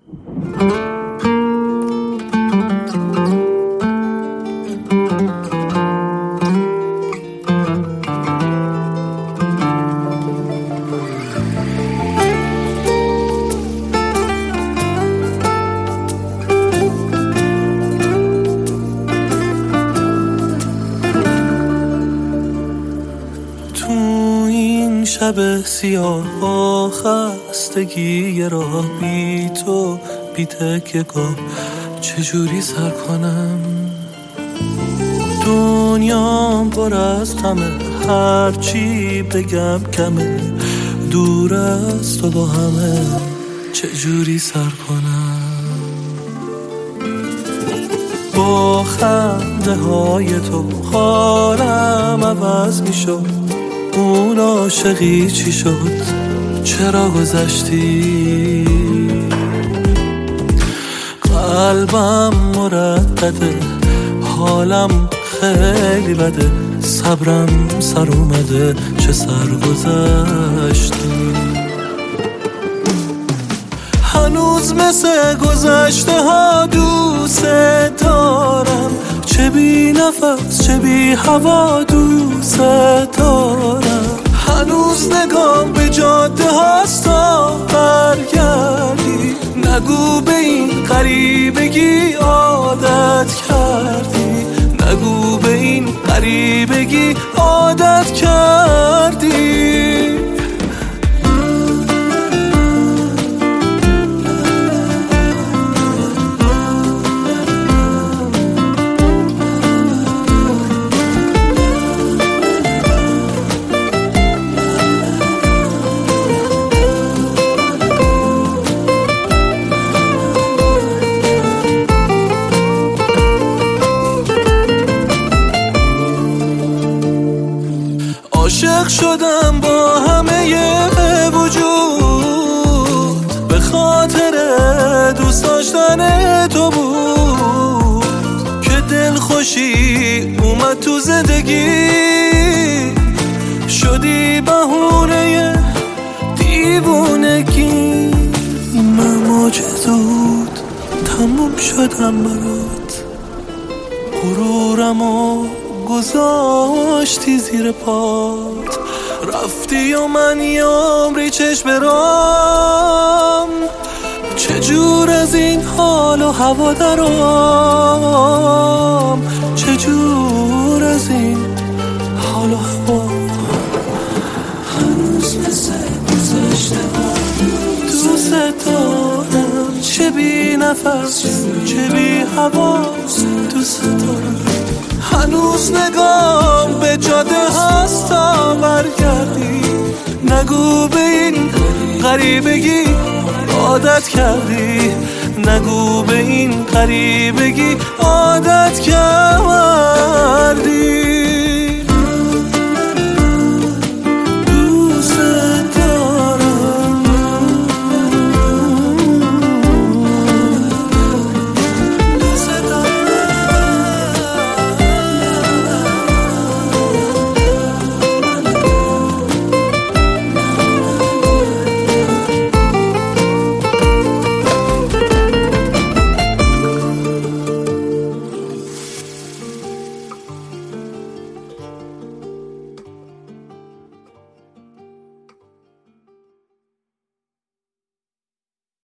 شب سیاه خستگی راه بی تو بی تکیه‌گاه چجوری سر کنم؟ دنیام پر از غمه، هرچی بگم کمه، دور از تو با همه چجوری سر کنم؟ با خنده های تو حالم عوض می شد، اون عاشقی چی شد؟ چرا گذشتی؟ قلبم مردده، حالم خیلی بده، صبرم سر اومده، چه سر گذشتی؟ هنوز مثل گذشته ها دوست دارم، چه بی نفس چه بی هوا دوست دارم. هنوز نگام به جاده هاست تا برگردی، نگو به این غریبگی عادت کردی، نگو به این غریبگی عادت کردی. عاشق شدم با همه وجود، به خاطر دوست داشتن تو بود که دلخوشی اومد تو زندگی، شدی بهونه دیوونگی. من موج زود تموم شدم برات، غرورمو گذاشتی زیر پات، رفتی و من یه عمری چشم برام، چجور از این حال و هوا درام، چجور از این حال و هوا. هنوز مثل گذشته ها دوست دارم، چه بی نفس چه بی هوا دوست دارم. هنوز نگام به جاده هست تا برگردی، نگو به این غریبگی عادت کردی، نگو به این غریبگی عادت کردی.